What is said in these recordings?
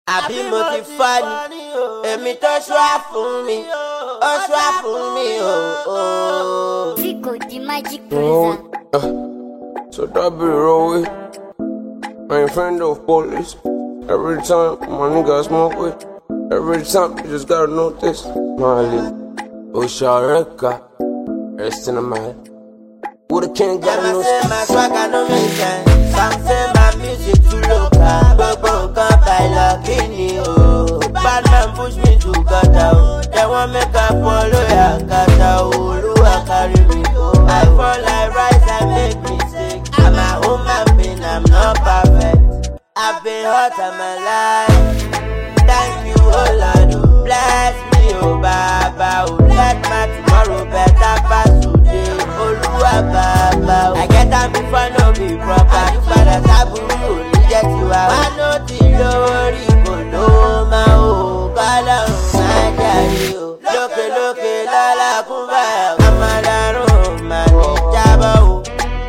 àbí mo ti fọ́ ni èmi tó ṣúà fún mi ó ṣúà fún mi o. Rico the magic prison. So that be wrong. I ain't friend of police. Every time my nigga smoke with. Every time you just gotta know this. Mali, Oshareka, rest in the mind. Who the king gotta know? Say my swagger no make sense. Some say my music too local. Gbogbo nǹkan baila kini o. Bad man push me to gutter o. They want make I follow ya kata o. Oluwa carry me o. I fall like rice, I make mistakes. I'm a human being, I'm not perfect. I've been hurt all my life. Thank you, oh Lord, oh bless me, oh Baba, oh let my tomorrow better pass today. Oluwa Baba, oh. I get am before no be proper. You better taburu, only get you out. I know the lori ko lo ma o, kala o ma jari o. Loke loke lala kunba, amadaro mani jaba o.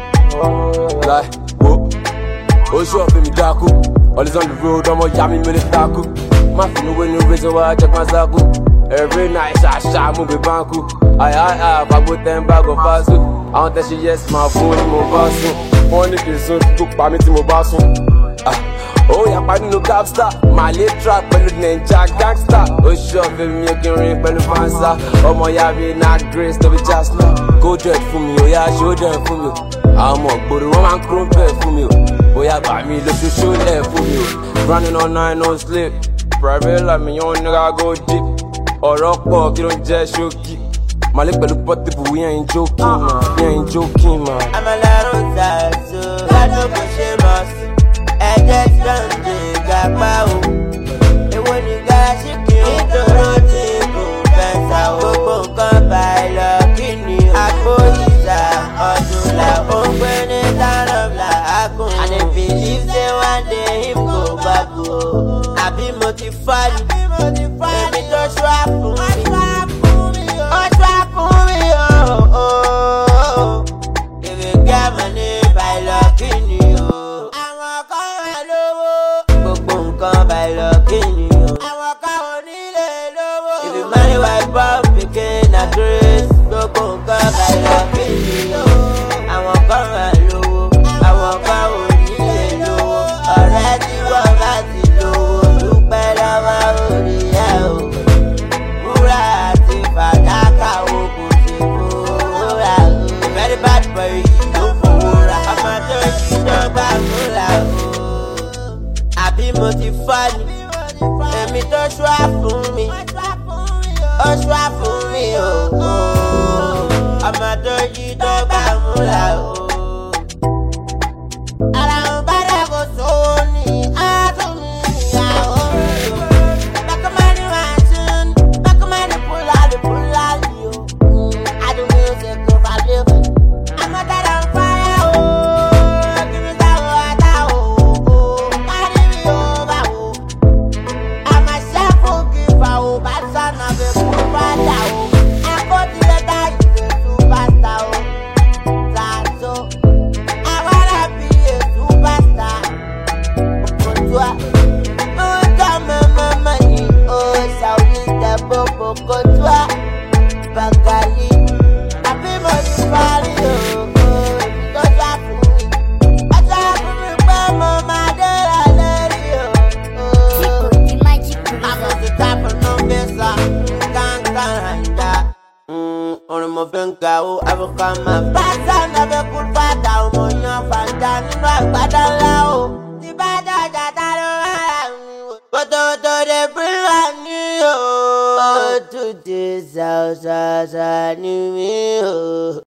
Like, oh, show up in me daku. Always on the road, I'm a yummy minute daku. My feeling when you reason why I check my zaku. Every night, I move it banku. I put them bag of fasu. I want that shit, yes, my phone, mo basu. Phone if it's so, book by me to mo basu. Oh, yeah, I no cap star. My late track, but the ninja gangsta. Oh, show up in me, you can ring, but the fansa. Oh, my yavi, not grace, no be just now. Go dread for me, oh, yeah, show them for me. I'm up, but the woman crumpet for me. Oh, yeah, by me, look, you show there for me. Running all night, no sleep. Private like me, young nigga, go deep. Or rock walk, you don't just shoki. My lip, but we ain't joking, man. We ain't joking, man. I'm a little sad, so I don't push him us. I just don't think about it. When you got you can't do nothing, go fence out. Go come by lucky, I go easy. Odula, open it down of la akun. And if he leaves, then one day him go back. I be motivated, èmi tó ṣúà fún mi. Ó ṣúà fún mi o. If you get money by lucky ni o. Àwọn kan wà lówó. Gbogbo nǹkan by lucky ni o. Àwọn kan ò nílé lówó. If you marry white boy pikin na grace. Gbogbo nǹkan by lucky ni o. Àwọn kan wà lówó. Àwọn kan ò nílé lówó. Ọ̀rẹ́ tí wọ́n bá ti lówó. Dúpẹ́ lọ́wọ́ orí ẹ̀ o. Wúrà àti fàdákà o kò ṣe fowó rà o. Very bad boy yìí ló fowó rà. Ọmọ tó yí dọ́gba múlá o. Àbí mo ti fọ́ ni. Èmi tó ṣúà fún mi. Ó ṣúà fún mi o. Ọmọ tó yí dọ́gba múlá o. Ara ń bá dẹ̀ kó sówó ní àtúnmí ìyàwó. Bakamani mansion, bakamani pull out you. I do music if I live. I'm a dead on fire, oh. Give me that water, oh. Carry me over, oh. I'm a chef who give a oh. Bad son of a cool father, oh. I go to the die, he's a superstar, oh. That's so. I wanna be a superstar. Oh, come on, money, oh, Saudi, the bobo, go to a Bangali. I be money, party, oh, because I feel me. I try to remember my daddy, oh. Rico the magic I'm on prison. the top of no visa, can't that. On my finger, oh, I will come and pass on the cool father, oh, my young father, no, I don't know. The bad but the bring on you to this house, I knew me.